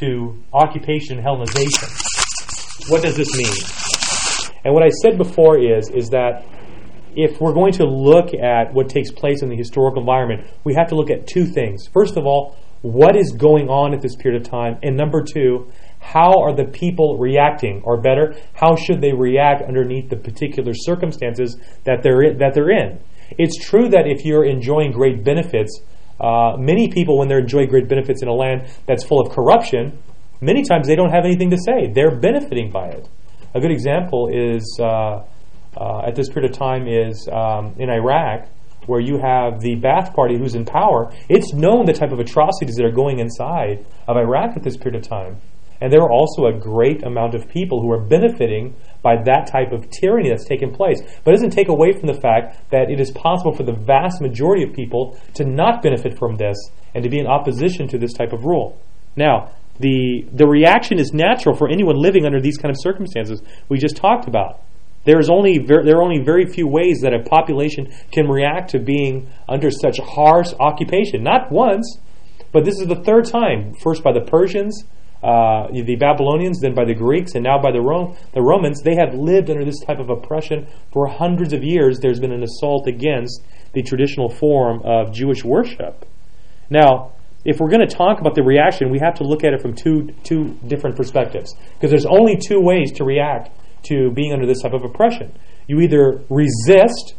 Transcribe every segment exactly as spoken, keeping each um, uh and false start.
to occupation and Hellenization. What does this mean? And what I said before is, is that if we're going to look at what takes place in the historical environment, we have to look at two things. First of all, what is going on at this period of time? And number two, how are the people reacting? Or better, how should they react underneath the particular circumstances that they're in, that they're in? It's true that if you're enjoying great benefits, uh, many people, when they're enjoying great benefits in a land that's full of corruption, many times they don't have anything to say. They're benefiting by it. A good example is, uh, uh, at this period of time, is um, in Iraq, where you have the Ba'ath Party who's in power. It's known the type of atrocities that are going inside of Iraq at this period of time. And there are also a great amount of people who are benefiting by that type of tyranny that's taken place. But it doesn't take away from the fact that it is possible for the vast majority of people to not benefit from this and to be in opposition to this type of rule. Now, the the reaction is natural for anyone living under these kind of circumstances we just talked about. There is only ver- there are only very few ways that a population can react to being under such harsh occupation. Not once, but this is the third time. First by the Persians, uh, the Babylonians, then by the Greeks, and now by the Rome, the Romans. They have lived under this type of oppression for hundreds of years. There's been an assault against the traditional form of Jewish worship. Now, if we're going to talk about the reaction, we have to look at it from two two different perspectives, because there's only two ways to react to being under this type of oppression. You either resist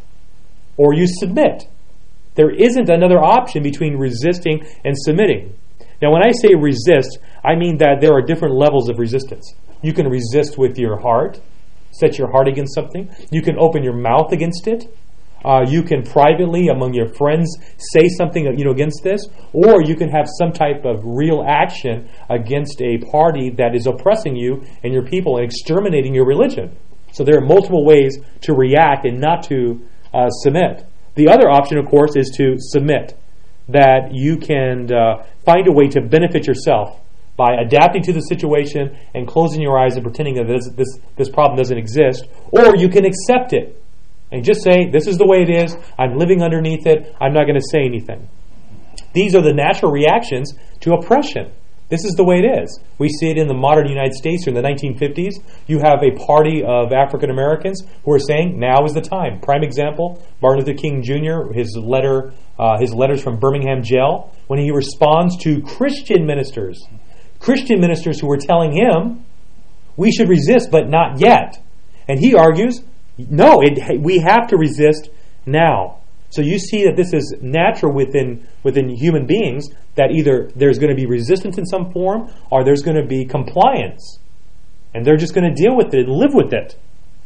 or you submit. There isn't another option between resisting and submitting. Now, when I say resist, I mean that there are different levels of resistance. You can resist with your heart, set your heart against something. You can open your mouth against it. Uh, you can privately, among your friends, say something you know against this, or you can have some type of real action against a party that is oppressing you and your people and exterminating your religion. So there are multiple ways to react and not to uh, submit. The other option, of course, is to submit, that you can uh, find a way to benefit yourself by adapting to the situation and closing your eyes and pretending that this this, this problem doesn't exist, or you can accept it and just say, this is the way it is, I'm living underneath it, I'm not going to say anything. These are the natural reactions to oppression. This is the way it is. We see it in the modern United States in the nineteen fifties. You have a party of African Americans who are saying, now is the time. Prime example, Martin Luther King Junior, his letter, uh, his letters from Birmingham jail, when he responds to Christian ministers, Christian ministers who were telling him, we should resist, but not yet. And he argues, no, it, we have to resist now. So you see that this is natural within within human beings, that either there's going to be resistance in some form or there's going to be compliance. And they're just going to deal with it and live with it.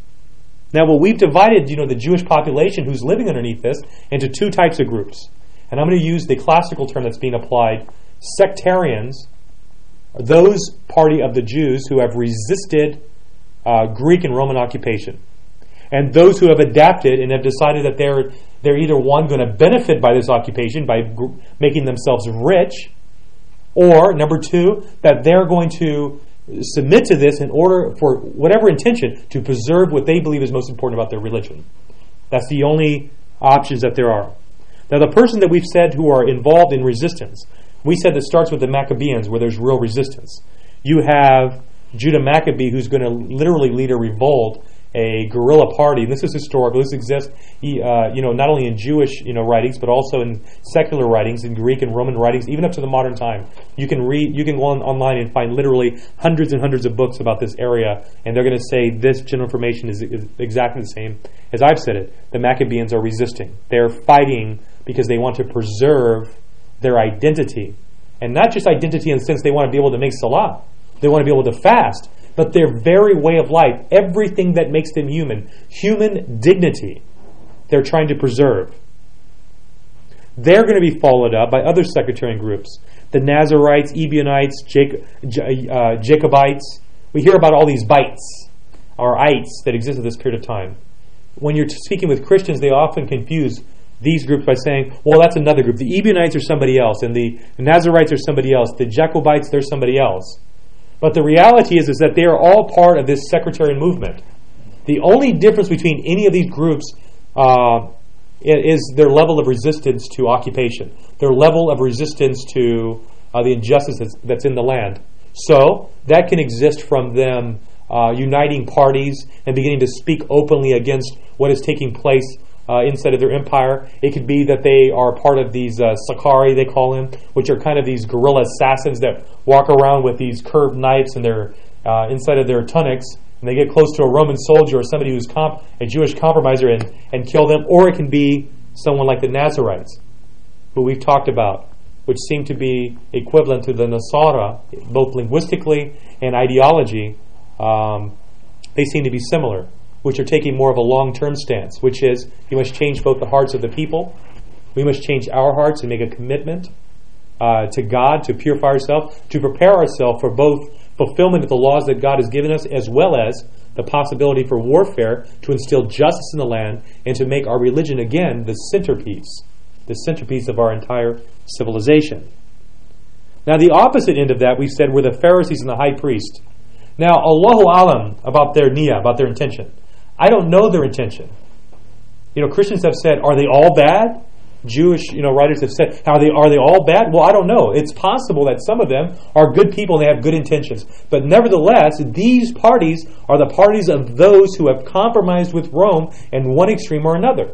Now, well, we've divided, you know, the Jewish population who's living underneath this into two types of groups. And I'm going to use the classical term that's being applied. Sectarians are those party of the Jews who have resisted uh, Greek and Roman occupation. And those who have adapted and have decided that they're they're either one going to benefit by this occupation by gr- making themselves rich, or number two, that they're going to submit to this in order for whatever intention to preserve what they believe is most important about their religion. That's the only options that there are. Now, the person that we've said who are involved in resistance, we said that starts with the Maccabees, where there's real resistance. You have Judah Maccabee, who's going to literally lead a revolt, a guerrilla party. And this is historical. This exists, uh, you know, not only in Jewish, you know, writings, but also in secular writings, in Greek and Roman writings, even up to the modern time. You can read, you can go on, online and find literally hundreds and hundreds of books about this area, and they're going to say this general information is, is exactly the same as I've said it. The Maccabees are resisting. They're fighting because they want to preserve their identity, and not just identity in the sense they want to be able to make salah. They want to be able to fast. But their very way of life, everything that makes them human, human dignity, they're trying to preserve. They're going to be followed up by other sectarian groups. The Nazarites, Ebionites, Jac- uh, Jacobites. We hear about all these bites, or ites, that exist at this period of time. When you're speaking with Christians, they often confuse these groups by saying, well, that's another group. The Ebionites are somebody else, and the Nazarites are somebody else. The Jacobites, they're somebody else. But the reality is, is that they are all part of this sectarian movement. The only difference between any of these groups uh, is their level of resistance to occupation, their level of resistance to uh, the injustice that's, that's in the land. So that can exist from them uh, uniting parties and beginning to speak openly against what is taking place uh, inside of their empire. It could be that they are part of these uh, Sakari, they call them, which are kind of these guerrilla assassins that walk around with these curved knives in their uh, inside of their tunics, and they get close to a Roman soldier or somebody who's comp- a Jewish compromiser and, and kill them. Or it can be someone like the Nazarites, who we've talked about, which seem to be equivalent to the Nasara, both linguistically and ideology. Um, they seem to be similar, which are taking more of a long-term stance, which is you must change both the hearts of the people. We must change our hearts and make a commitment uh, to God, to purify ourselves, to prepare ourselves for both fulfillment of the laws that God has given us, as well as the possibility for warfare, to instill justice in the land, and to make our religion again the centerpiece, the centerpiece of our entire civilization. Now, the opposite end of that, we said, were the Pharisees and the high priest. Now, Allahu Alam about their niyyah, about their intention. I don't know their intention. You know, Christians have said, are they all bad? Jewish, you know, writers have said, are they are they all bad? Well, I don't know. It's possible that some of them are good people and they have good intentions. But nevertheless, these parties are the parties of those who have compromised with Rome in one extreme or another.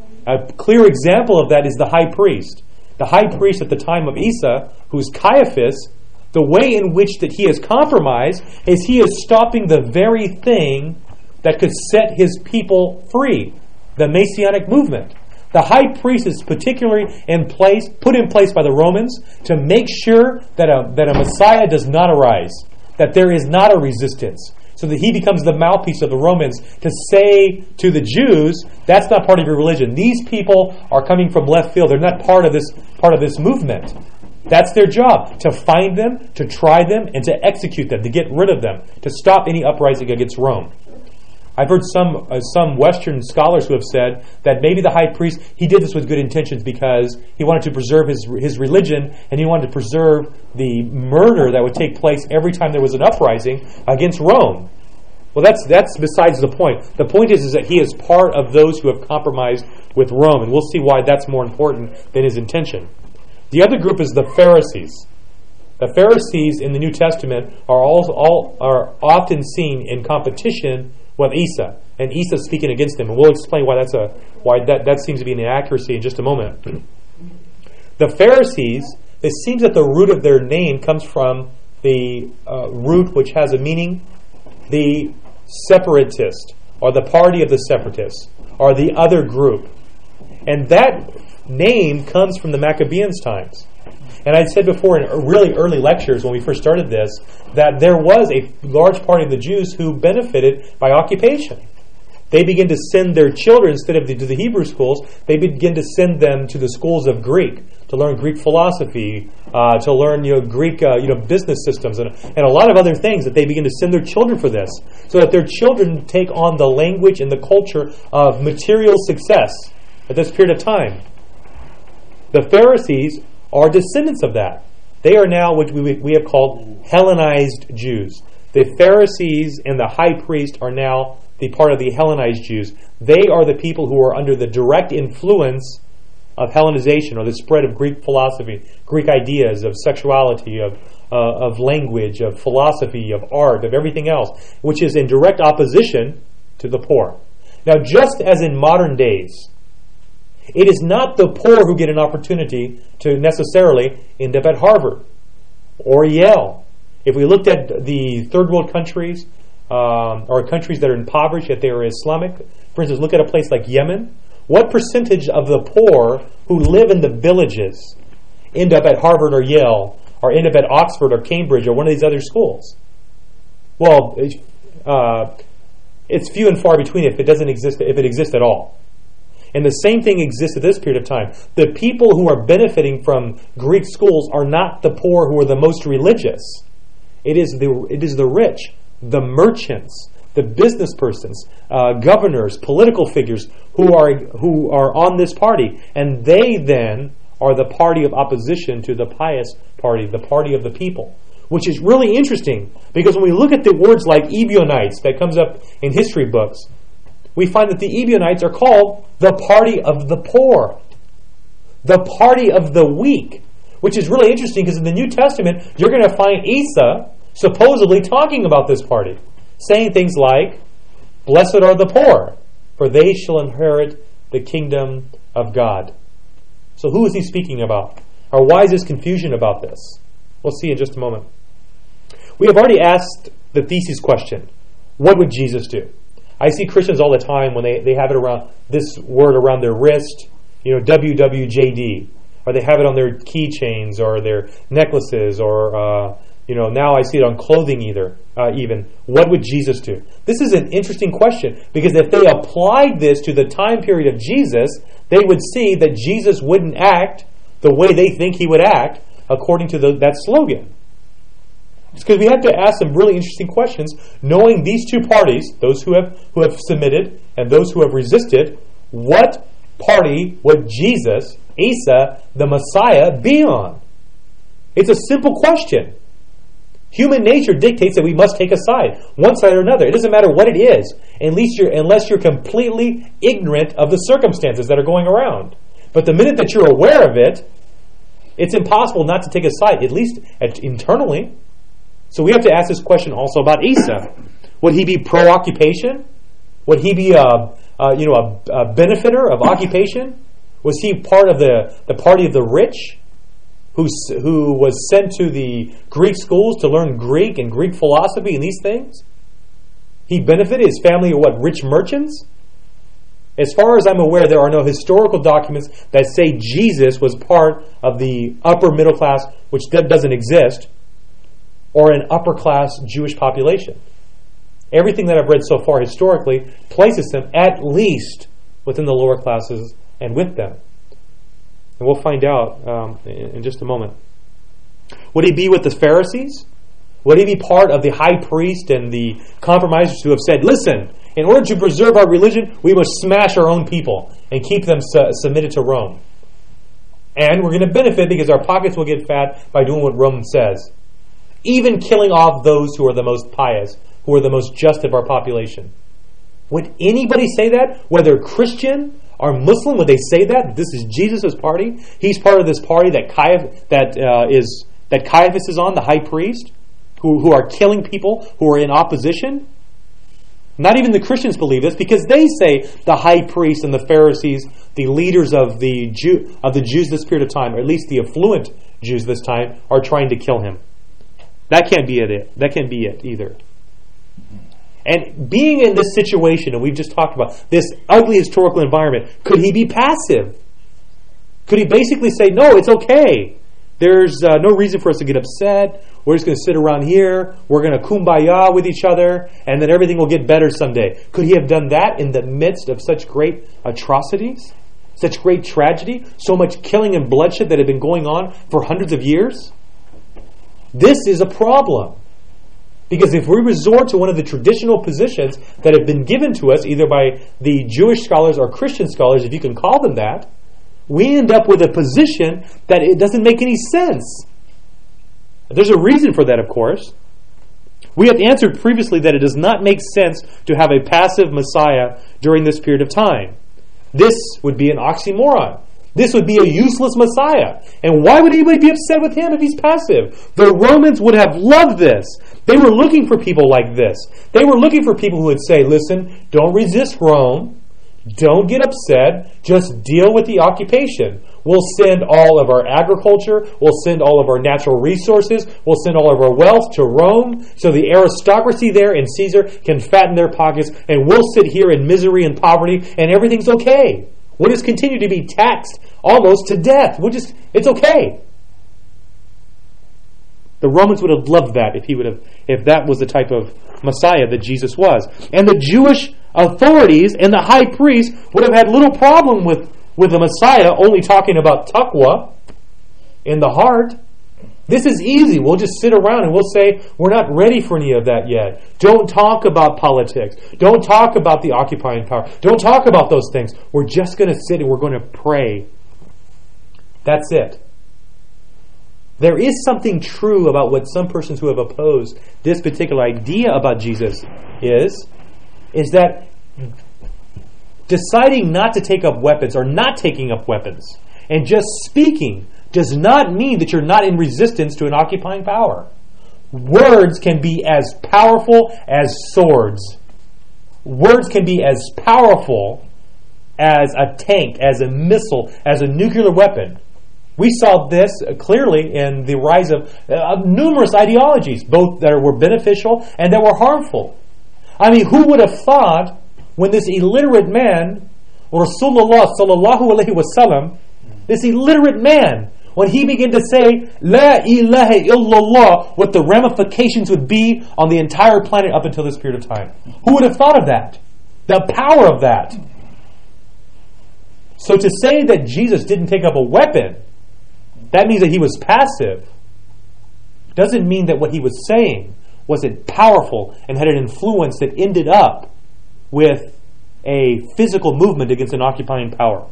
A clear example of that is the high priest. The high priest at the time of Isa, who's Caiaphas, the way in which that he has compromised is he is stopping the very thing that could set his people free, the Messianic movement. The high priest is particularly in place, put in place by the Romans to make sure that a, that a Messiah does not arise, that there is not a resistance, so that he becomes the mouthpiece of the Romans to say to the Jews, that's not part of your religion. These people are coming from left field. They're not part of this part of this movement. That's their job, to find them, to try them, and to execute them, to get rid of them, to stop any uprising against Rome. I've heard some uh, some Western scholars who have said that maybe the high priest, he did this with good intentions because he wanted to preserve his his religion, and he wanted to preserve the murder that would take place every time there was an uprising against Rome. Well, that's that's besides the point. The point is, is that he is part of those who have compromised with Rome, and we'll see why that's more important than his intention. The other group is the Pharisees. The Pharisees in the New Testament are all, all are often seen in competition with Isa, and Isa speaking against them, and we'll explain why that's a why that, that seems to be an inaccuracy in just a moment. The Pharisees, it seems that the root of their name comes from the uh, root which has a meaning, the separatist, or the party of the separatists, or the other group, and that name comes from the Maccabeans' times. And I said before in really early lectures when we first started this that there was a large party of the Jews who benefited by occupation. They begin to send their children, instead of the, to the Hebrew schools, they begin to send them to the schools of Greek, to learn Greek philosophy, uh, to learn you know Greek uh, you know business systems, and, and a lot of other things that they begin to send their children for this, so that their children take on the language and the culture of material success at this period of time. The Pharisees are descendants of that. They are now what we, we have called Hellenized Jews. The Pharisees and the high priest are now the part of the Hellenized Jews. They are the people who are under the direct influence of Hellenization, or the spread of Greek philosophy, Greek ideas of sexuality, of uh, of language, of philosophy, of art, of everything else, which is in direct opposition to the poor. Now, just as in modern days, it is not the poor who get an opportunity to necessarily end up at Harvard or Yale. If we looked at the third world countries, um, or countries that are impoverished yet they are Islamic, for instance, look at a place like Yemen. What percentage of the poor who live in the villages end up at Harvard or Yale, or end up at Oxford or Cambridge or one of these other schools? Well, uh, it's few and far between if it doesn't exist, if it exists at all. And the same thing exists at this period of time. The people who are benefiting from Greek schools are not the poor who are the most religious. It is the it is the rich, the merchants, the business persons, uh, governors, political figures who are who are on this party, and they then are the party of opposition to the pious party, the party of the people. Which is really interesting, because when we look at the words like Ebionites that comes up in history books, we find that the Ebionites are called the party of the poor, the party of the weak, which is really interesting because in the New Testament, you're going to find Isa supposedly talking about this party, saying things like, "Blessed are the poor, for they shall inherit the kingdom of God." So who is he speaking about? Or why is this confusion about this? We'll see in just a moment. We have already asked the thesis question. What would Jesus do? I see Christians all the time when they, they have it around this word around their wrist, you know, W W J D, or they have it on their keychains or their necklaces, or uh, you know, now I see it on clothing either. Uh, even what would Jesus do? This is an interesting question, because if they applied this to the time period of Jesus, they would see that Jesus wouldn't act the way they think he would act according to the, that slogan. It's because we have to ask some really interesting questions, knowing these two parties, those who have who have submitted and those who have resisted. What party would Jesus, Isa, the Messiah, be on? It's a simple question. Human nature dictates that we must take a side, one side or another. It doesn't matter what it is, at least you're, unless you're completely ignorant of the circumstances that are going around. But the minute that you're aware of it, it's impossible not to take a side, at least internally. So we have to ask this question also about Isa. Would he be pro-occupation? Would he be a, a you know a, a benefiter of occupation? Was he part of the, the party of the rich, who who was sent to the Greek schools to learn Greek and Greek philosophy and these things? He benefited. His family are what, rich merchants? As far as I'm aware, there are no historical documents that say Jesus was part of the upper middle class, which that doesn't exist, or an upper class Jewish population. Everything that I've read so far historically places him at least within the lower classes and with them. And we'll find out um, in, in just a moment. Would he be with the Pharisees? Would he be part of the high priest and the compromisers who have said, listen, in order to preserve our religion, we must smash our own people and keep them su- submitted to Rome. And we're going to benefit because our pockets will get fat by doing what Rome says. Even killing off those who are the most pious, who are the most just of our population. Would anybody say that? Whether Christian or Muslim, would they say that? This is Jesus' party. He's part of this party that Caiaphas, that uh, is that Caiaphas is on, the high priest, who, who are killing people who are in opposition. Not even the Christians believe this, because they say the high priest and the Pharisees, the leaders of the Jew of the Jews this period of time, or at least the affluent Jews this time, are trying to kill him. That can't be it. That can't be it either. And being in this situation, and we've just talked about this ugly historical environment, could he be passive? Could he basically say, no, it's okay. There's uh, no reason for us to get upset. We're just going to sit around here. We're going to kumbaya with each other, and then everything will get better someday. Could he have done that in the midst of such great atrocities? Such great tragedy? So much killing and bloodshed that had been going on for hundreds of years? This is a problem. Because if we resort to one of the traditional positions that have been given to us, either by the Jewish scholars or Christian scholars, if you can call them that, we end up with a position that it doesn't make any sense. There's a reason for that, of course. We have answered previously that it does not make sense to have a passive Messiah during this period of time. This would be an oxymoron. This would be a useless Messiah. And why would anybody be upset with him if he's passive? The Romans would have loved this. They were looking for people like this. They were looking for people who would say, listen, don't resist Rome. Don't get upset. Just deal with the occupation. We'll send all of our agriculture. We'll send all of our natural resources. We'll send all of our wealth to Rome so the aristocracy there and Caesar can fatten their pockets, and we'll sit here in misery and poverty, and everything's okay. We'll just continue to be taxed almost to death. We'll just, it's okay. The Romans would have loved that if he would have, if that was the type of Messiah that Jesus was. And the Jewish authorities and the high priest would have had little problem with, with the Messiah only talking about taqwa in the heart. This is easy. We'll just sit around and we'll say, we're not ready for any of that yet. Don't talk about politics. Don't talk about the occupying power. Don't talk about those things. We're just going to sit and we're going to pray. That's it. There is something true about what some persons who have opposed this particular idea about Jesus is, is that deciding not to take up weapons or not taking up weapons and just speaking does not mean that you're not in resistance to an occupying power. Words can be as powerful as swords. Words can be as powerful as a tank, as a missile, as a nuclear weapon. We saw this clearly in the rise of uh, numerous ideologies, both that were beneficial and that were harmful. I mean, who would have thought when this illiterate man, Rasulullah sallallahu alaihi wasallam, this illiterate man, when he began to say, La ilaha illallah, what the ramifications would be on the entire planet up until this period of time. Who would have thought of that? The power of that. So to say that Jesus didn't take up a weapon, that means that he was passive. Doesn't mean that what he was saying wasn't powerful and had an influence that ended up with a physical movement against an occupying power.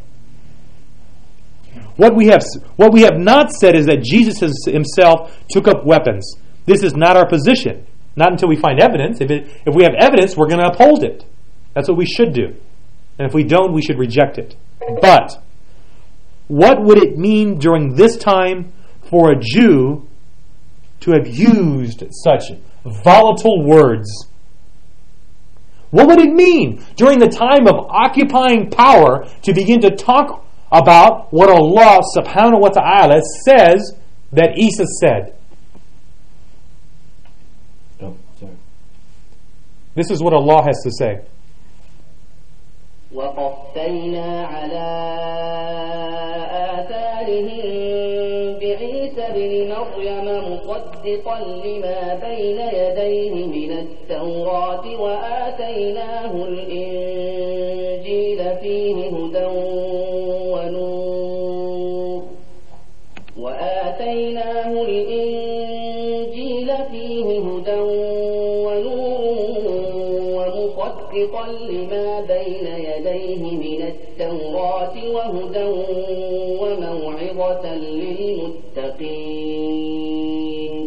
What we have what we have not said is that Jesus himself took up weapons. This is not our position. Not until we find evidence. If it, if we have evidence, we're going to uphold it. That's what we should do. And if we don't, we should reject it. But what would it mean during this time for a Jew to have used such volatile words? What would it mean during the time of occupying power to begin to talk about what Allah subhanahu wa ta'ala says that Isa said? Oh, sorry. This is what Allah has to say. وَقَفَّيْنَا عَلَىٰ آثَارِهِم بِعِيسَى ابْنِ مَرْيَمَ مُصَدِّقًا لِمَا بَيْنَ يَدَيْهِ مِنَ التَّوْرَاةِ وَآتَيْنَاهُ الْإِنجِيلَ فِيهِ هُدًى وَنُورٌ وَآتَيْنَاهُ الْإِنجِيلَ فِيهِ هُدًى وَنُورٌ وَمُصَدِّقًا لِمَا بَيْنَ يَدَيْهِ مِنَ التَّوْرَاةِ وَهُدًى وَمَوْعِظَةً لِلْمُتَّقِينَ.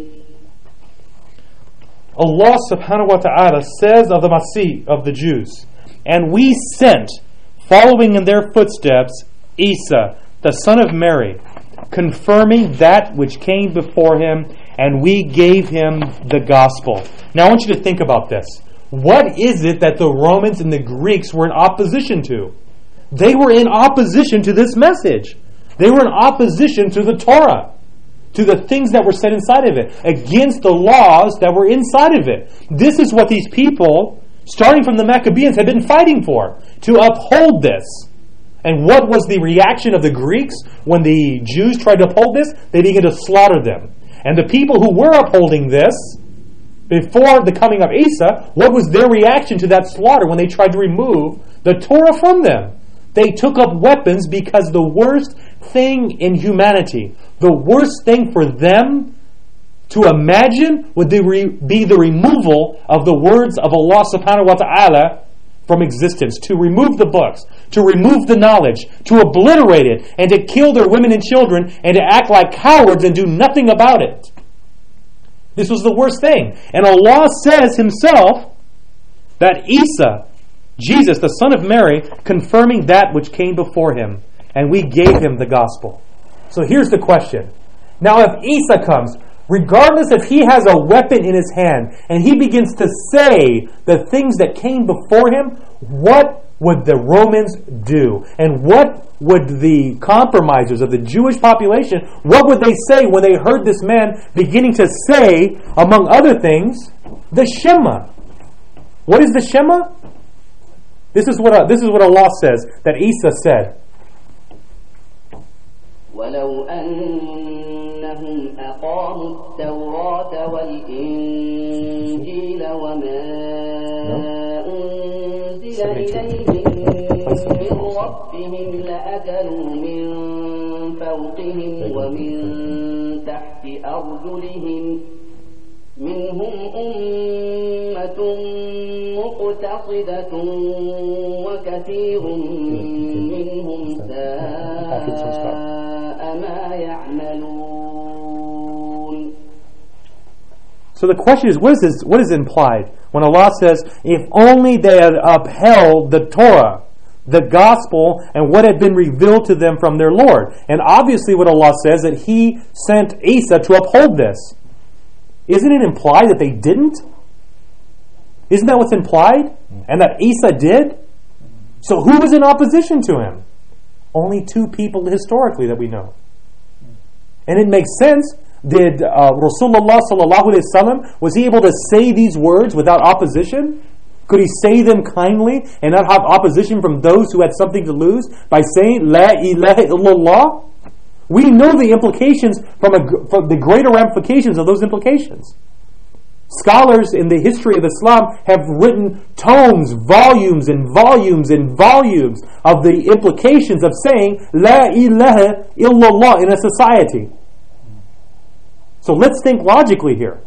Allah subhanahu wa ta'ala says of the Masih, of the Jews, and we sent, following in their footsteps, Isa, the son of Mary, confirming that which came before him, and we gave him the gospel. Now I want you to think about this. What is it that the Romans and the Greeks were in opposition to? They were in opposition to this message. They were in opposition to the Torah, to the things that were said inside of it, against the laws that were inside of it. This is what these people, starting from the Maccabees, had been fighting for, to uphold this. And what was the reaction of the Greeks when the Jews tried to uphold this? They began to slaughter them. And the people who were upholding this, before the coming of Isa, what was their reaction to that slaughter when they tried to remove the Torah from them? They took up weapons because the worst thing in humanity, the worst thing for them to imagine would be the removal of the words of Allah subhanahu wa ta'ala from existence, to remove the books, to remove the knowledge, to obliterate it, and to kill their women and children, and to act like cowards and do nothing about it. This was the worst thing. And Allah says himself that Isa, Jesus, the son of Mary, confirming that which came before him, and we gave him the gospel. So here's the question. Now if Isa comes, regardless if he has a weapon in his hand, and he begins to say the things that came before him, what would the Romans do? And what would the compromisers of the Jewish population, what would they say when they heard this man beginning to say, among other things, the Shema? What is the Shema? This is what uh, this is what Allah says that Isa said. وَلَوْ أَنَّهُمْ أَقَامُوا التَّوْرَاةَ وَالْإِنجِيلَ وَمَا أُنزِلَ إِلَيْهِم مِّن رَّبِّهِمْ لَأَكَلُوا مِن فَوْقِهِمْ وَمِن تَحْتِ أَرْجُلِهِمْ مِنْهُمْ أُمَّةٌ مُقْتَصِدَةٌ وَكَثِيرٌ مِّنْهُمْ سَاءَ مَا يَعْمَلُونَ. So the question is, what is this, what is implied when Allah says, if only they had upheld the Torah, the gospel, and what had been revealed to them from their Lord? And obviously what Allah says, that He sent Isa to uphold this. Isn't it implied that they didn't? Isn't that what's implied? And that Isa did? So who was in opposition to him? Only two people historically that we know. And it makes sense. Did uh, Rasulullah sallallahu alaihi wasallam, was he able to say these words without opposition? Could he say them kindly and not have opposition from those who had something to lose by saying La ilaha illallah? We know the implications from, a, from the greater ramifications of those implications. Scholars in the history of Islam have written tomes, volumes and volumes and volumes of the implications of saying La ilaha illallah in a society. So let's think logically here.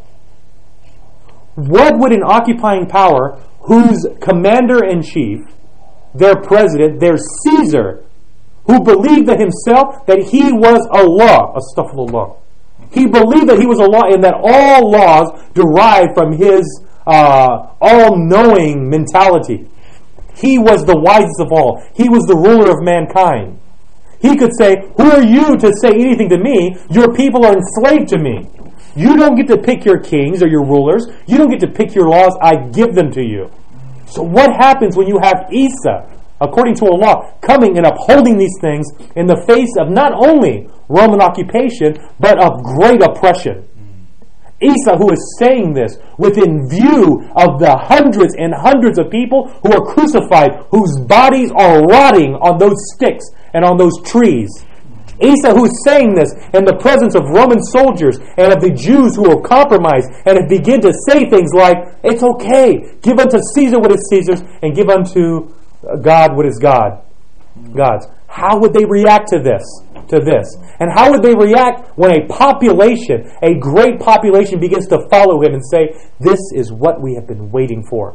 What would an occupying power whose commander-in-chief, their president, their Caesar, who believed that himself that he was Allah, astaghfirullah, he believed that he was Allah and that all laws derived from his uh, all-knowing mentality. He was the wisest of all. He was the ruler of mankind. He could say, who are you to say anything to me? Your people are enslaved to me. You don't get to pick your kings or your rulers. You don't get to pick your laws. I give them to you. So what happens when you have Isa, according to Allah, coming and upholding these things in the face of not only Roman occupation, but of great oppression? Isa, who is saying this within view of the hundreds and hundreds of people who are crucified, whose bodies are rotting on those sticks and on those trees. Isa, who is saying this in the presence of Roman soldiers and of the Jews who are compromised and have begin to say things like, it's okay, give unto Caesar what is Caesar's and give unto God what is God. God's. How would they react to this? To this? And how would they react when a population, a great population, begins to follow him and say, this is what we have been waiting for?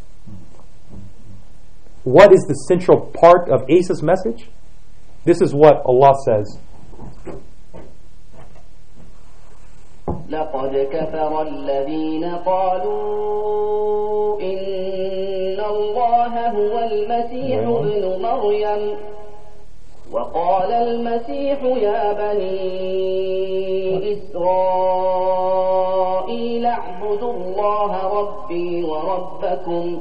What is the central part of Isa's message? This is what Allah says. لقد كفر الذين قالوا إن الله هو المسيح ابن مريم وقال المسيح يا بني إسرائيل اعبدوا الله ربي وربكم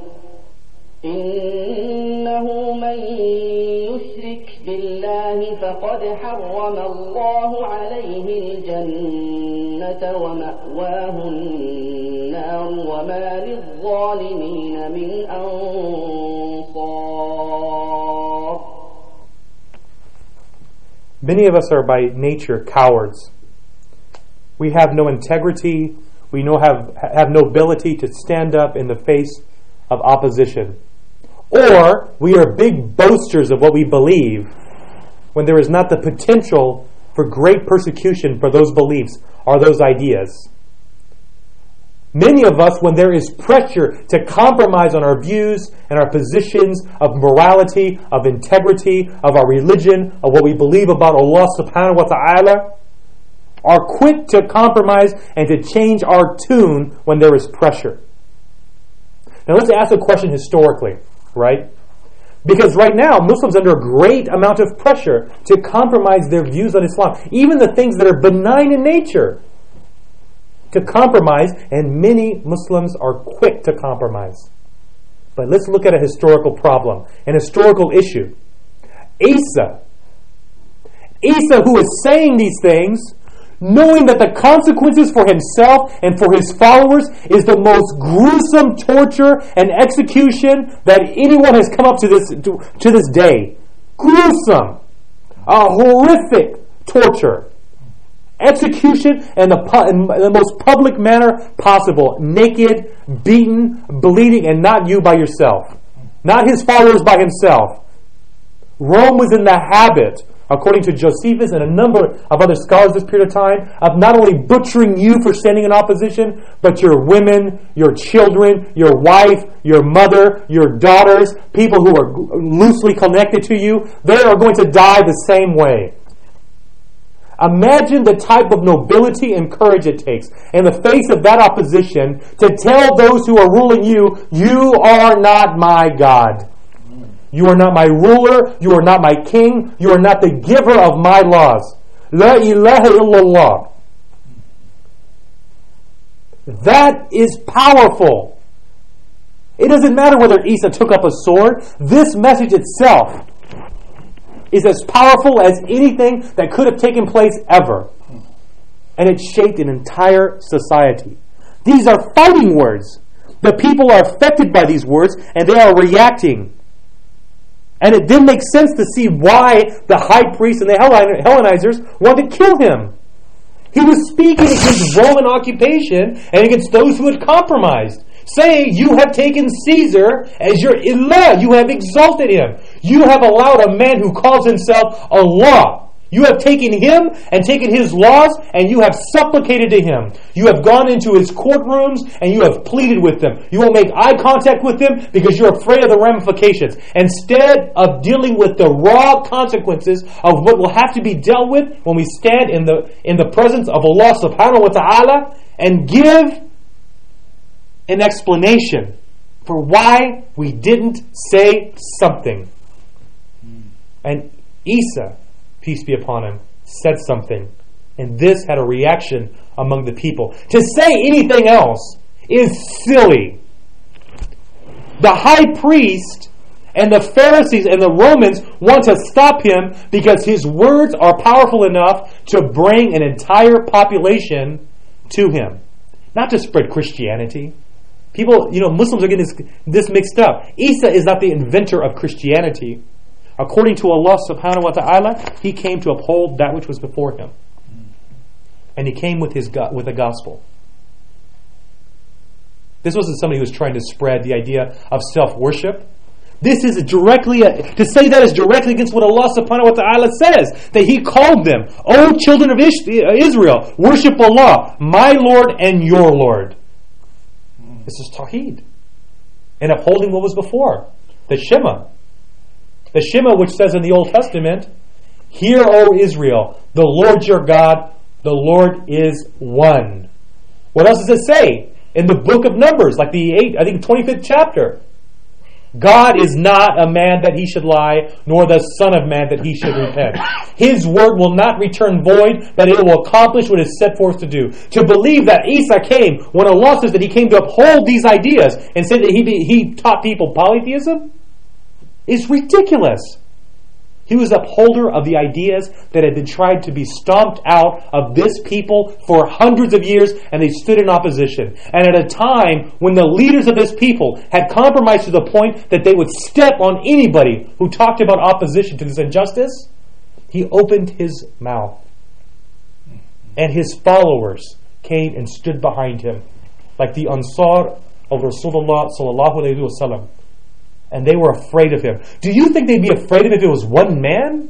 إنه من يشرك بالله فقد حرم الله عليه الجنة ومأواه النار وما للظالمين من أنصار. Many of us are by nature cowards. We have no integrity. We no have, have no ability to stand up in the face of opposition. Or we are big boasters of what we believe when there is not the potential for great persecution for those beliefs or those ideas. Many of us, when there is pressure to compromise on our views and our positions of morality, of integrity, of our religion, of what we believe about Allah subhanahu wa ta'ala, are quick to compromise and to change our tune when there is pressure. Now let's ask a question historically, right? Because right now, Muslims are under a great amount of pressure to compromise their views on Islam, even the things that are benign in nature, to compromise, and many Muslims are quick to compromise. But let's look at a historical problem, an historical issue. Isa, Isa who is saying these things, knowing that the consequences for himself and for his followers is the most gruesome torture and execution that anyone has come up to this to, to this day. Gruesome, a horrific torture, execution in the, in the most public manner possible, naked, beaten, bleeding, and not you by yourself, not his followers by himself. Rome was in the habit, according to Josephus and a number of other scholars this period of time, of not only butchering you for standing in opposition, but your women, your children, your wife, your mother, your daughters, people who are loosely connected to you, they are going to die the same way. Imagine the type of nobility and courage it takes in the face of that opposition to tell those who are ruling you, you are not my God. You are not my ruler. You are not my king. You are not the giver of my laws. La ilaha illallah. That is powerful. It doesn't matter whether Isa took up a sword. This message itself is as powerful as anything that could have taken place ever. And it shaped an entire society. These are fighting words. The people are affected by these words and they are reacting. And it didn't make sense to see why the high priest and the Hellenizers wanted to kill him. He was speaking against Roman occupation and against those who had compromised, saying, you have taken Caesar as your ilah. You have exalted him. You have allowed a man who calls himself Allah. You have taken him and taken his laws and you have supplicated to him. You have gone into his courtrooms and you have pleaded with them. You won't make eye contact with him because you're afraid of the ramifications. Instead of dealing with the raw consequences of what will have to be dealt with when we stand in the in the presence of Allah subhanahu wa ta'ala and give an explanation for why we didn't say something. And Isa, peace be upon him, said something. And this had a reaction among the people. To say anything else is silly. The high priest and the Pharisees and the Romans want to stop him because his words are powerful enough to bring an entire population to him. Not to spread Christianity. People, you know, Muslims are getting this, this mixed up. Isa is not the inventor of Christianity. According to Allah subhanahu wa ta'ala, he came to uphold that which was before him. And he came with his with a gospel. This wasn't somebody who was trying to spread the idea of self-worship. This is directly, a, to say that is directly against what Allah subhanahu wa ta'ala says. That he called them, O children of Israel, worship Allah, my Lord and your Lord. This is Tawheed. And upholding what was before. The Shema. The Shema, which says in the Old Testament, hear, O Israel, the Lord your God, the Lord is one. What else does it say? In the book of Numbers, like the eighth, I think twenty-fifth chapter. God is not a man that he should lie, nor the son of man that he should repent. His word will not return void, but it will accomplish what it is set forth to do. To believe that Isa came, when Allah says that he came to uphold these ideas, and said that he, he taught people polytheism, is ridiculous. He was upholder of the ideas that had been tried to be stomped out of this people for hundreds of years, and they stood in opposition. And at a time when the leaders of this people had compromised to the point that they would step on anybody who talked about opposition to this injustice, he opened his mouth. And his followers came and stood behind him, like the Ansar of Rasulullah sallallahu alayhi wa sallam. And they were afraid of him. Do you think they'd be afraid of him if it was one man?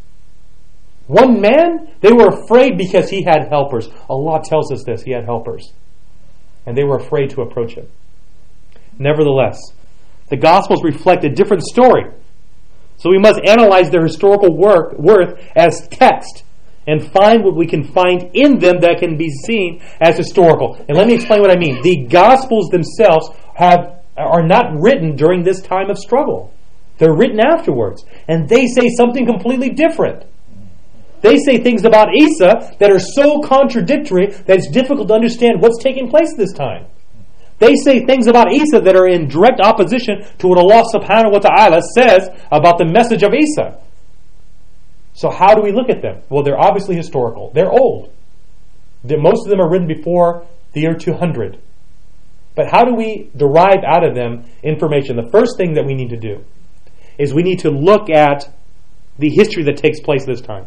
One man? They were afraid because he had helpers. Allah tells us this. He had helpers. And they were afraid to approach him. Nevertheless, the Gospels reflect a different story. So we must analyze their historical work, worth as text and find what we can find in them that can be seen as historical. And let me explain what I mean. The Gospels themselves have are not written during this time of struggle. They're written afterwards. And they say something completely different. They say things about Isa that are so contradictory that it's difficult to understand what's taking place this time. They say things about Isa that are in direct opposition to what Allah subhanahu wa ta'ala says about the message of Isa. So how do we look at them? Well, they're obviously historical. They're old. Most of them are written before the year two hundred. But how do we derive out of them information? The first thing that we need to do is we need to look at the history that takes place this time.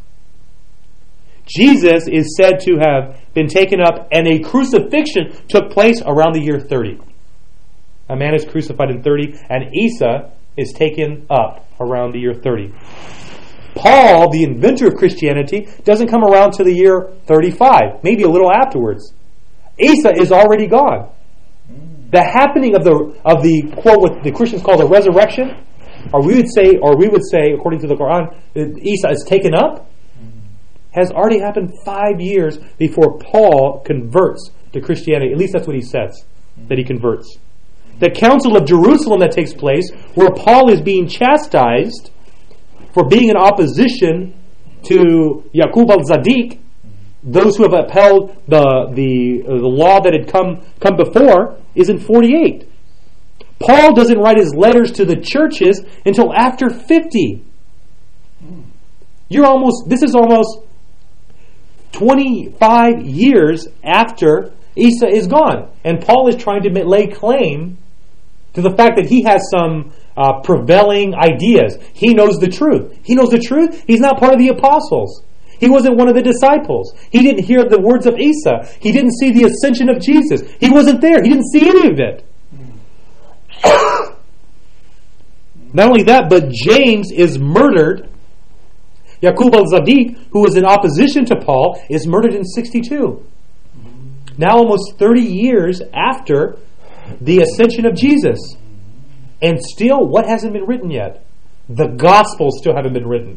Jesus is said to have been taken up, and a crucifixion took place around the year thirty. A man is crucified in thirty, and Isa is taken up around the year thirty. Paul, the inventor of Christianity, doesn't come around to the year thirty-five, maybe a little afterwards. Isa is already gone. The happening of the of the quote what the Christians call the resurrection, or we would say, or we would say, according to the Quran, Isa is taken up, has already happened five years before Paul converts to Christianity. At least that's what he says, that he converts. The Council of Jerusalem that takes place, where Paul is being chastised for being in opposition to Yaqub al-Zaddiq, those who have upheld the the uh, the law that had come come before is in forty-eight. Paul doesn't write his letters to the churches until after fifty. You're almost this is almost twenty-five years after Isa is gone, and Paul is trying to lay claim to the fact that he has some uh, prevailing ideas. He knows the truth. He knows the truth. He's not part of the apostles. He wasn't one of the disciples. He didn't hear the words of Isa. He didn't see the ascension of Jesus. He wasn't there. He didn't see any of it. Not only that, but James is murdered. Yaqub al-Zaddiq, who was in opposition to Paul, is murdered in sixty-two. Now almost thirty years after the ascension of Jesus. And still, what hasn't been written yet? The Gospels still haven't been written.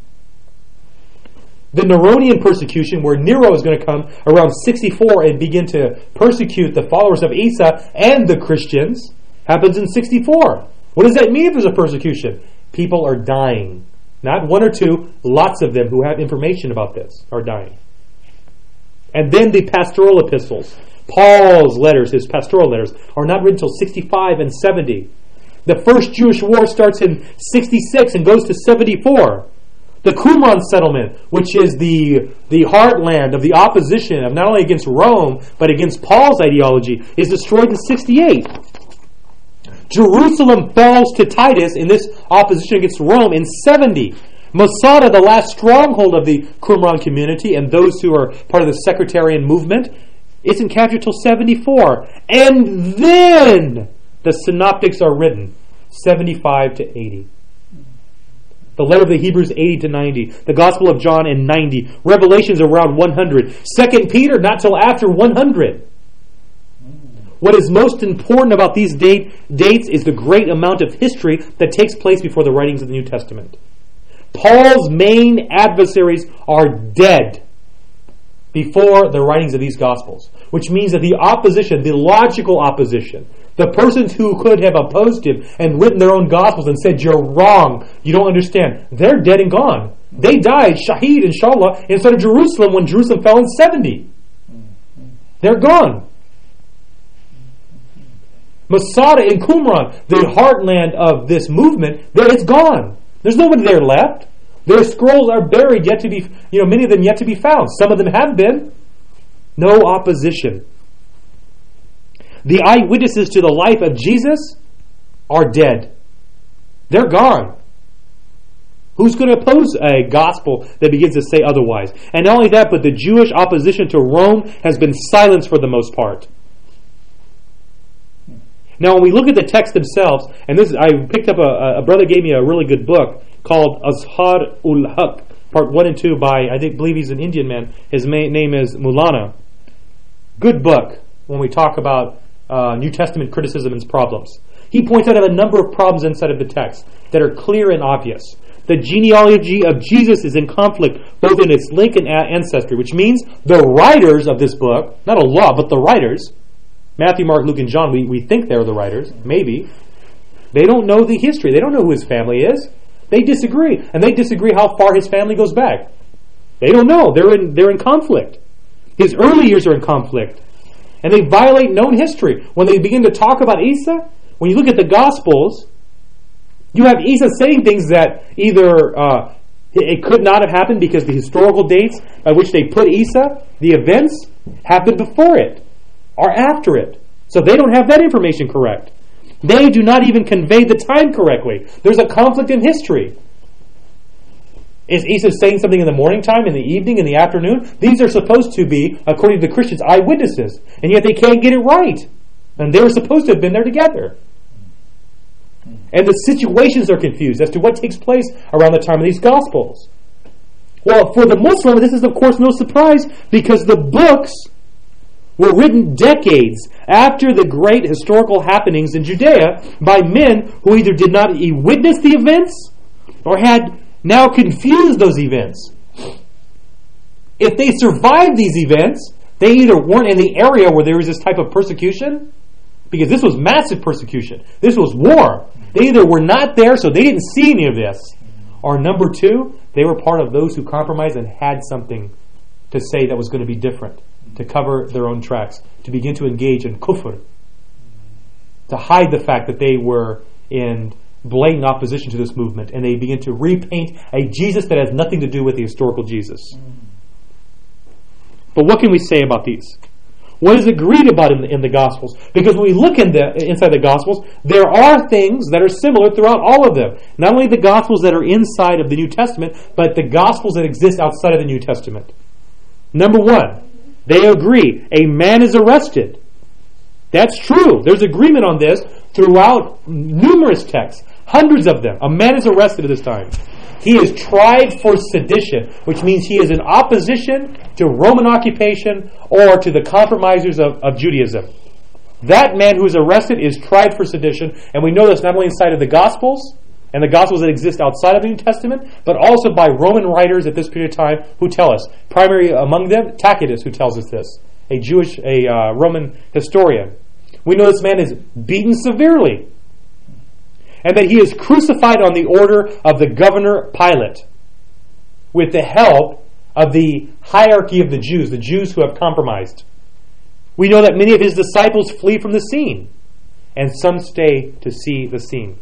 The Neronian persecution, where Nero is going to come around sixty-four and begin to persecute the followers of Isa and the Christians, happens in sixty-four. What does that mean if there's a persecution? People are dying. Not one or two, lots of them who have information about this are dying. And then the pastoral epistles, Paul's letters, his pastoral letters, are not written until sixty-five and seventy. The first Jewish war starts in sixty-six and goes to seventy-four. The Qumran settlement, which is the, the heartland of the opposition of not only against Rome, but against Paul's ideology, is destroyed in sixty-eight. Jerusalem falls to Titus in this opposition against Rome in seventy. Masada, the last stronghold of the Qumran community and those who are part of the sectarian movement, isn't captured till seventy-four. And then the synoptics are written, seventy-five to eighty. The letter of the Hebrews, eighty to ninety. The Gospel of John in ninety. Revelations around one hundred. Second Peter, not till after one hundred. What is most important about these date, dates is the great amount of history that takes place before the writings of the New Testament. Paul's main adversaries are dead before the writings of these Gospels, which means that the opposition, the logical opposition, the persons who could have opposed him and written their own Gospels and said, you're wrong, you don't understand, they're dead and gone. They died, Shahid, inshallah, inside of Jerusalem when Jerusalem fell in seventy. They're gone. Masada in Qumran, the heartland of this movement, it's gone. There's nobody there left. Their scrolls are buried, yet to be, you know, many of them yet to be found. Some of them have been. No opposition. The eyewitnesses to the life of Jesus are dead. They're gone. Who's going to oppose a gospel that begins to say otherwise? And not only that, but the Jewish opposition to Rome has been silenced for the most part. Now, when we look at the text themselves, and this is, I picked up a, a brother gave me a really good book called Azhar ul Haq, part one and two by, I think, believe he's an Indian man. His main name is Mulana. Good book when we talk about uh, New Testament criticism and its problems. He points out a number of problems inside of the text that are clear and obvious. The genealogy of Jesus is in conflict both in its link and ancestry, which means the writers of this book, not Allah, but the writers, Matthew, Mark, Luke, and John, we, we think they're the writers, maybe. They don't know the history. They don't know who his family is. They disagree. And they disagree how far his family goes back. They don't know. They're in, they're in conflict. His early years are in conflict. And they violate known history. When they begin to talk about Isa, when you look at the Gospels, you have Isa saying things that either uh, it could not have happened because the historical dates by which they put Isa, the events, happened before it or after it. So they don't have that information correct. They do not even convey the time correctly. There's a conflict in history. Is Isa saying something in the morning time, in the evening, in the afternoon? These are supposed to be, according to the Christians, eyewitnesses. And yet they can't get it right. And they were supposed to have been there together. And the situations are confused as to what takes place around the time of these Gospels. Well, for the Muslim, this is of course no surprise because the books were written decades after the great historical happenings in Judea by men who either did not witness the events or had now confused those events. If they survived these events, they either weren't in the area where there was this type of persecution, because this was massive persecution. This was war. They either were not there, so they didn't see any of this, or number two, they were part of those who compromised and had something to say that was going to be different, to cover their own tracks, to begin to engage in kufr, to hide the fact that they were in blatant opposition to this movement, and they begin to repaint a Jesus that has nothing to do with the historical Jesus. But what can we say about these? What is agreed about in the, in the Gospels? Because when we look in the, inside the Gospels, there are things that are similar throughout all of them. Not only the Gospels that are inside of the New Testament, but the Gospels that exist outside of the New Testament. Number one, they agree a man is arrested. That's true. There's agreement on this throughout numerous texts, hundreds of them. A man is arrested at this time. He is tried for sedition, which means he is in opposition to Roman occupation or to the compromisers of, of Judaism. That man who is arrested is tried for sedition, and we know this not only inside of the Gospels and the Gospels that exist outside of the New Testament, but also by Roman writers at this period of time who tell us. Primary among them, Tacitus, who tells us this, a Jewish, a uh, Roman historian. We know this man is beaten severely, and that he is crucified on the order of the governor Pilate with the help of the hierarchy of the Jews, the Jews who have compromised. We know that many of his disciples flee from the scene, and some stay to see the scene.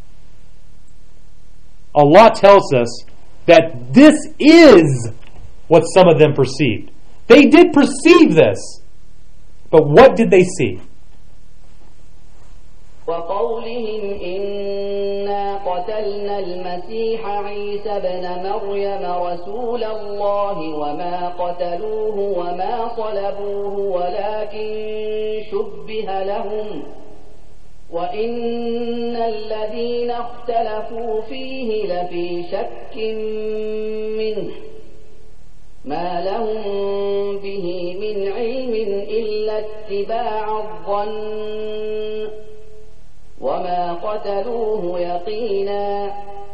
Allah tells us that this is what some of them perceived. They did perceive this, but what did they see? وقولهم إنا قتلنا المسيح عيسى ابن مريم رسول الله وما قتلوه وما صلبوه ولكن شبه لهم وإن الذين اختلفوا فيه لفي شك منه ما لهم به من علم إلا اتباع الظن وما قتلوه يقينا.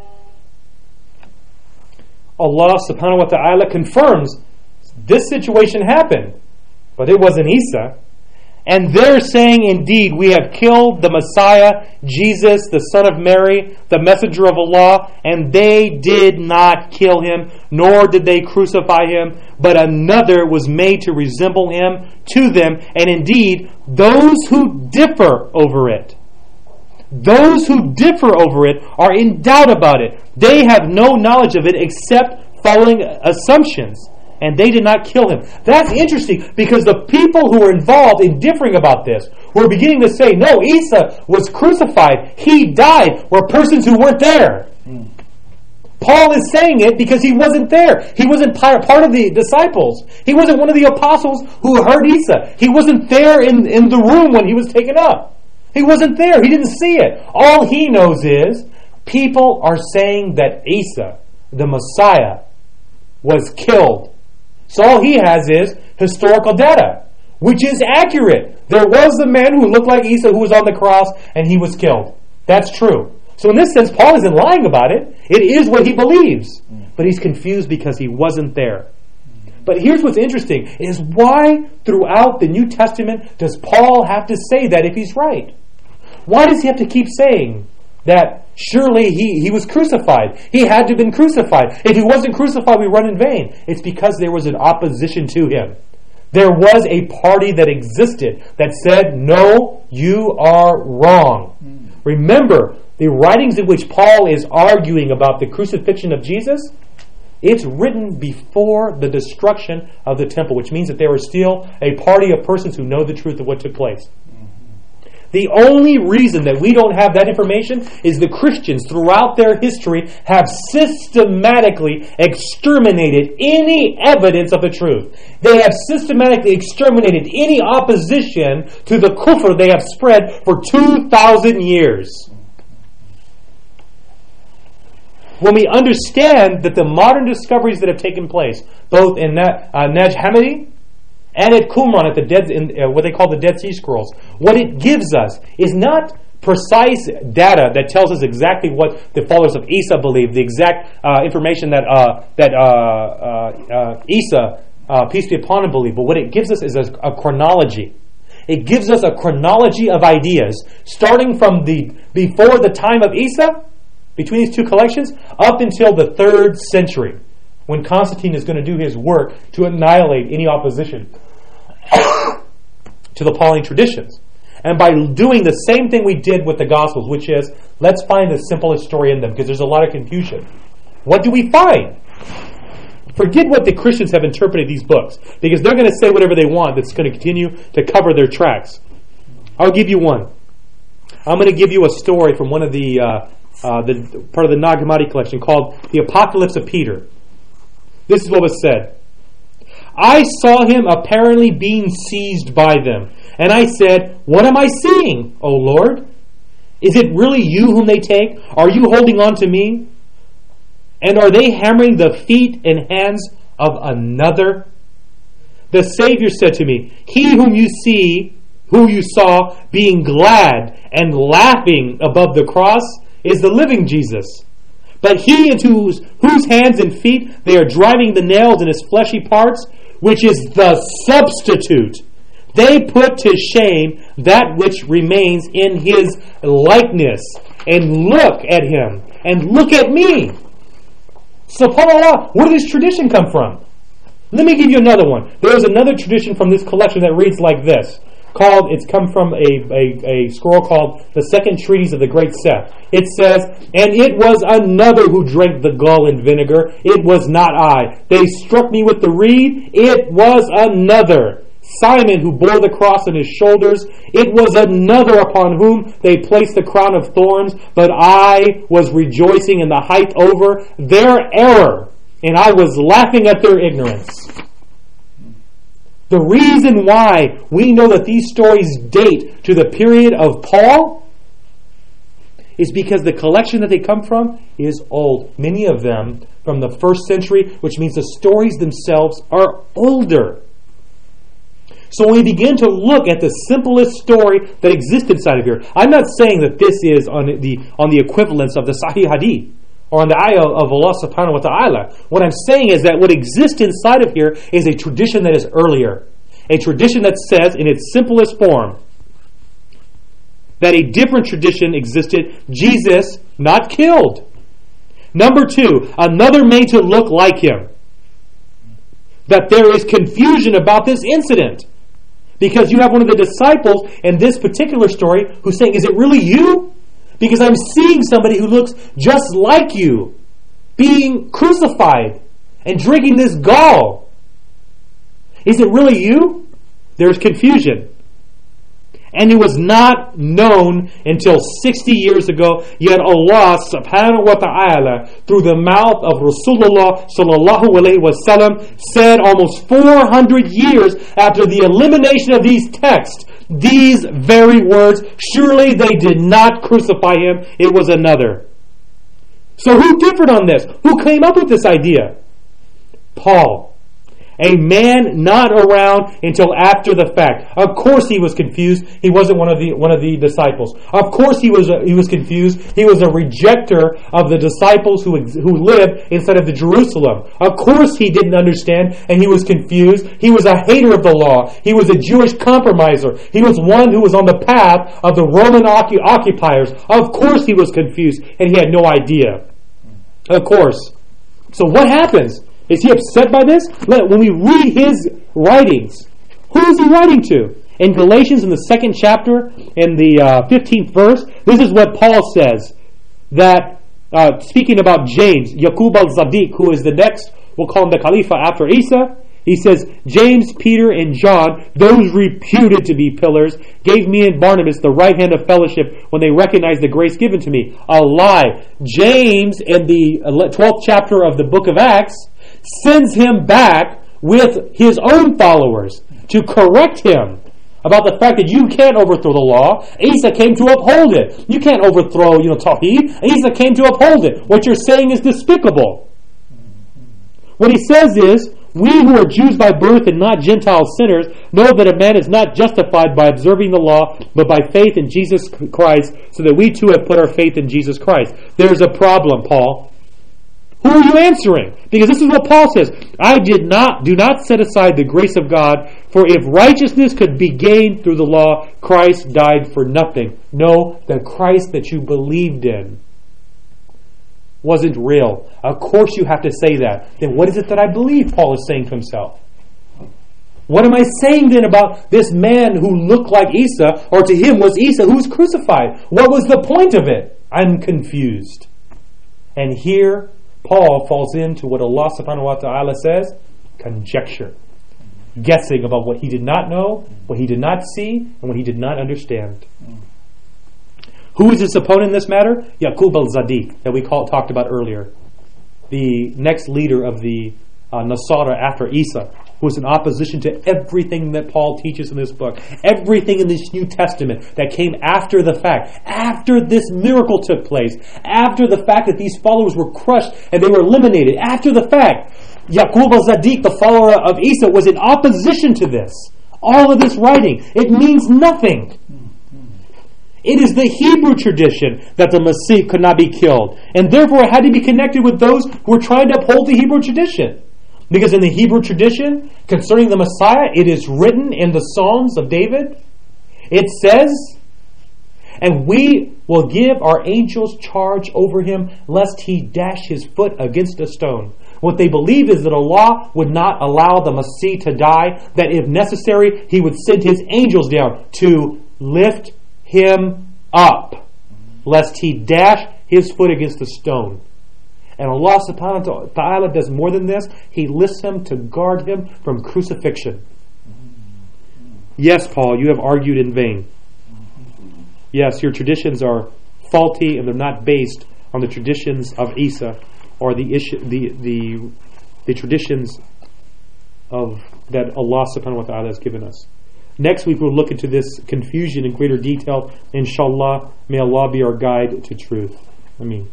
Allah subhanahu wa ta'ala confirms this situation happened, but it wasn't Isa. And they're saying, indeed, we have killed the Messiah, Jesus, the Son of Mary, the Messenger of Allah, and they did not kill him, nor did they crucify him, but another was made to resemble him to them, and indeed, those who differ over it, Those who differ over it are in doubt about it. They have no knowledge of it except following assumptions. And they did not kill him. That's interesting because the people who were involved in differing about this were beginning to say, no, Isa was crucified. He died. Were persons who weren't there. Mm. Paul is saying it because he wasn't there. He wasn't part of the disciples. He wasn't one of the apostles who heard Isa. He wasn't there in, in the room when he was taken up. He wasn't there. He didn't see it. All he knows is people are saying that Isa, the Messiah, was killed. So all he has is historical data, which is accurate. There was a man who looked like Isa who was on the cross and he was killed. That's true. So in this sense, Paul isn't lying about it. It is what he believes. But he's confused because he wasn't there. But here's what's interesting, is why throughout the New Testament does Paul have to say that if he's right? Why does he have to keep saying that surely he, he was crucified? He had to have been crucified. If he wasn't crucified, we run in vain. It's because there was an opposition to him. There was a party that existed that said, no, you are wrong. Mm. Remember, the writings in which Paul is arguing about the crucifixion of Jesus, it's written before the destruction of the temple, which means that there was still a party of persons who know the truth of what took place. The only reason that we don't have that information is the Christians throughout their history have systematically exterminated any evidence of the truth. They have systematically exterminated any opposition to the kufr they have spread for two thousand years. When we understand that the modern discoveries that have taken place, both in uh, Naj Hammadi and at Qumran, at the dead, in, uh, what they call the Dead Sea Scrolls, what it gives us is not precise data that tells us exactly what the followers of Isa believe, the exact uh, information that uh, that uh, uh, uh, Isa, uh, peace be upon him, believed. But what it gives us is a, a chronology. It gives us a chronology of ideas, starting from the before the time of Isa, between these two collections, up until the third century. when Constantine is going to do his work to annihilate any opposition to the Pauline traditions. And by doing the same thing we did with the Gospels, which is, let's find the simplest story in them, because there's a lot of confusion. What do we find? Forget what the Christians have interpreted these books, because they're going to say whatever they want that's going to continue to cover their tracks. I'll give you one. I'm going to give you a story from one of the, uh, uh, the part of the Nag Hammadi collection called The Apocalypse of Peter. This is what was said. I saw him apparently being seized by them, and I said, what am I seeing, O Lord? Is it really you whom they take? Are you holding on to me? And are they hammering the feet and hands of another? The Savior said to me, he whom you see, who you saw being glad and laughing above the cross is the living Jesus. But he into whose, whose hands and feet they are driving the nails in his fleshy parts, which is the substitute, they put to shame that which remains in his likeness. And look at him, and look at me. SubhanAllah, where did this tradition come from? Let me give you another one. There is another tradition from this collection that reads like this. Called, it's come from a, a, a scroll called The Second Treatise of the Great Seth. It says, and it was another who drank the gall and vinegar. It was not I. They struck me with the reed. It was another. Simon, who bore the cross on his shoulders. It was another upon whom they placed the crown of thorns. But I was rejoicing in the height over their error, and I was laughing at their ignorance. The reason why we know that these stories date to the period of Paul is because the collection that they come from is old. Many of them from the first century, which means the stories themselves are older. So when we begin to look at the simplest story that exists inside of here, I'm not saying that this is on the on the equivalence of the Sahih Hadith or on the ayah of Allah subhanahu wa ta'ala. What I'm saying is that what exists inside of here is a tradition that is earlier. A tradition that says, in its simplest form, that a different tradition existed, Jesus not killed. Number two, another made to look like him. That there is confusion about this incident. Because you have one of the disciples in this particular story who's saying, is it really you? Because I'm seeing somebody who looks just like you being crucified and drinking this gall. Is it really you? There's confusion. And it was not known until sixty years ago. Yet Allah subhanahu wa ta'ala, through the mouth of Rasulullah sallallahu alayhi wa sallam, said almost four hundred years after the elimination of these texts, these very words, surely they did not crucify him, it was another. So who differed on this? Who came up with this idea? Paul. A man not around until after the fact. Of course he was confused. He wasn't one of the one of the disciples. Of course he was he was confused. He was a rejecter of the disciples who who lived inside of the Jerusalem. Of course he didn't understand and he was confused. He was a hater of the law. He was a Jewish compromiser. He was one who was on the path of the Roman occupiers. Of course he was confused and he had no idea. Of course. So what happens? Is he upset by this? When we read his writings, who is he writing to? In Galatians, in the second chapter, in the uh, fifteenth verse, this is what Paul says. That, uh, speaking about James, Yaqub al-Zaddiq, who is the next, we'll call him the Khalifa after Isa, he says, James, Peter, and John, those reputed to be pillars, gave me and Barnabas the right hand of fellowship when they recognized the grace given to me. A lie. James, in the twelfth chapter of the book of Acts, sends him back with his own followers to correct him about the fact that you can't overthrow the law. Isa came to uphold it. You can't overthrow, you know, Tawheed. Isa came to uphold it. What you're saying is despicable. What he says is, we who are Jews by birth and not Gentile sinners know that a man is not justified by observing the law, but by faith in Jesus Christ, so that we too have put our faith in Jesus Christ. There's a problem, Paul. Who are you answering? Because this is what Paul says. I did not, do not set aside the grace of God, for if righteousness could be gained through the law, Christ died for nothing. No, the Christ that you believed in. wasn't real. Of course you have to say that. Then what is it that I believe Paul is saying to himself? What am I saying then about this man who looked like Isa, or to him was Isa, who was crucified? What was the point of it? I'm confused. And here, Paul falls into what Allah subhanahu wa ta'ala says, conjecture. Guessing about what he did not know, what he did not see, and what he did not understand. Who is his opponent in this matter? Yaqub al-Zadiq, that we call, talked about earlier. The next leader of the uh, Nasara after Isa, who is in opposition to everything that Paul teaches in this book. Everything in this New Testament that came after the fact. After this miracle took place. After the fact that these followers were crushed and they were eliminated. After the fact, Yaqub al-Zadiq, the follower of Isa, was in opposition to this. All of this writing, it means nothing. It is the Hebrew tradition that the Messiah could not be killed. And therefore it had to be connected with those who were trying to uphold the Hebrew tradition. Because in the Hebrew tradition, concerning the Messiah, it is written in the Psalms of David. It says, and we will give our angels charge over him, lest he dash his foot against a stone. What they believe is that Allah would not allow the Messiah to die, that if necessary, he would send his angels down to lift him up, lest he dash his foot against a stone. And Allah subhanahu wa ta'ala does more than this. He lifts him to guard him from crucifixion. Yes, Paul, you have argued in vain. Yes, your traditions are faulty and they're not based on the traditions of Isa or the issue, the the the traditions of that Allah subhanahu wa ta'ala has given us. Next week we'll look into this confusion in greater detail. Inshallah, may Allah be our guide to truth. Ameen.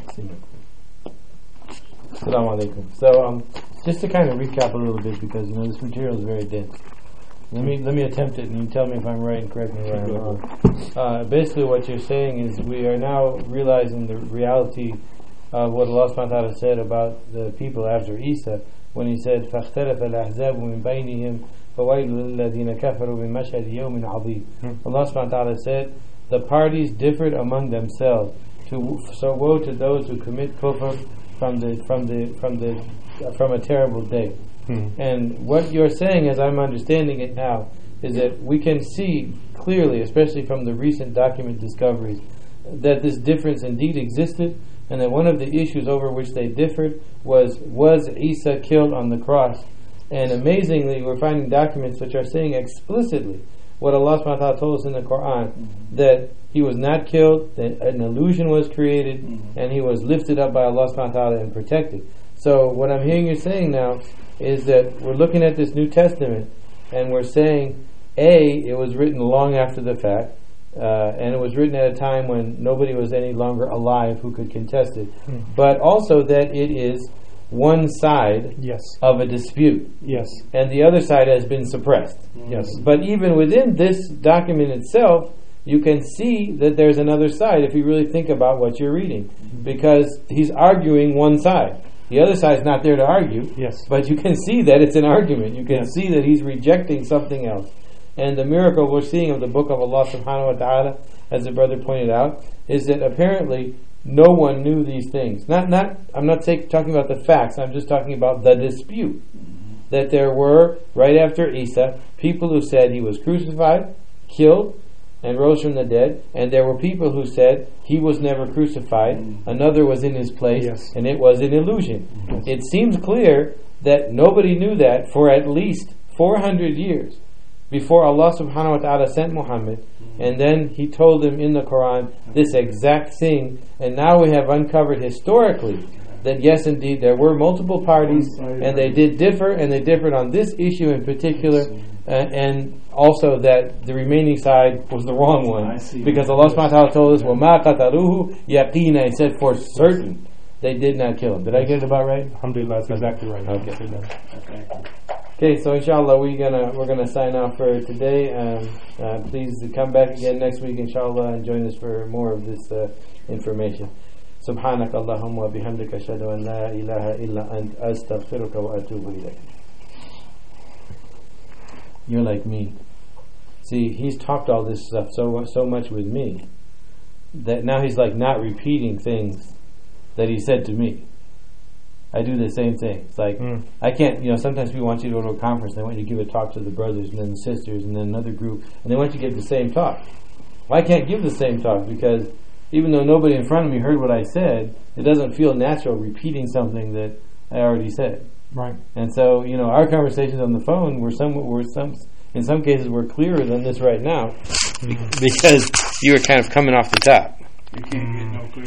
Assalamu alaikum. So, um, just to kind of recap a little bit, because you know this material is very dense. Let me let me attempt it, and you tell me if I'm right and correct me where I'm wrong. Uh, basically, what you're saying is we are now realizing the reality of what Allah subhanahu wa ta'ala said about the people after Isa, when He said, فَاخْتَلَفَ الْأَحْزَابُ مِنْ بَيْنِهِمْ فَوَيْلٌ لِلَّذِينَ كَفَرُوا مِنْ مَشْهَدِ يَوْمٍ عَظِيمٍ. Allah subhanahu wa ta'ala said, the parties differed among themselves. To, so woe to those who commit kufr from the from the from the uh, from a terrible day. Hmm. And what you're saying, as I'm understanding it now, is that we can see clearly, especially from the recent document discoveries, that this difference indeed existed, and that one of the issues over which they differed was was Isa killed on the cross. And amazingly, we're finding documents which are saying explicitly what Allah subhanahu wa ta'ala told us in the Quran, mm-hmm. that he was not killed, that an illusion was created, mm-hmm. and he was lifted up by Allah subhanahu wa ta'ala and protected. So what I'm hearing you saying now is that we're looking at this New Testament and we're saying, A, it was written long after the fact, uh, and it was written at a time when nobody was any longer alive who could contest it, mm-hmm. but also that it is one side yes. of a dispute. Yes. And the other side has been suppressed. Yes. But even within this document itself, you can see that there's another side if you really think about what you're reading. Because he's arguing one side. The other side's not there to argue. Yes. But you can see that it's an argument. You can yes. see that he's rejecting something else. And the miracle we're seeing of the book of Allah subhanahu wa ta'ala, as the brother pointed out, is that apparently no one knew these things. Not, not. I'm not take, talking about the facts. I'm just talking about the dispute. That there were, right after Isa, people who said he was crucified, killed, and rose from the dead. And there were people who said he was never crucified. Another was in his place, yes. and it was an illusion. Yes. It seems clear that nobody knew that for at least four hundred years before Allah subhanahu wa ta'ala sent Muhammad. And then he told them in the Quran this exact thing. And now we have uncovered historically that yes, indeed, there were multiple parties and they did differ, and they differed on this issue in particular, uh, and also that the remaining side was the wrong one, because Allah subhanahu wa ta'ala told us, وَمَا قَتَلُوهُ يَقِينًا, He said for certain they did not kill him. Did I get it about right? Alhamdulillah, that's exactly right. Okay. Okay, so inshallah we're gonna we're gonna sign off for today. Um, uh, please come back again next week, inshallah, and join us for more of this uh, information. Subhanak Allahumma wa bihamdika ashhadu an la ilaha illa ant astaghfiruka wa atubu ilayk. You're like me. See, he's talked all this stuff so so much with me that now he's like not repeating things that he said to me. I do the same thing. It's like, Mm. I can't, you know, sometimes people want you to go to a conference, they want you to give a talk to the brothers and then the sisters and then another group, and they want you to give the same talk. Well, I can't give the same talk because even though nobody in front of me heard what I said, it doesn't feel natural repeating something that I already said. Right. And so, you know, our conversations on the phone were some, were some, in some cases, were clearer than this right now Mm. because you were kind of coming off the top. You can't get no clearer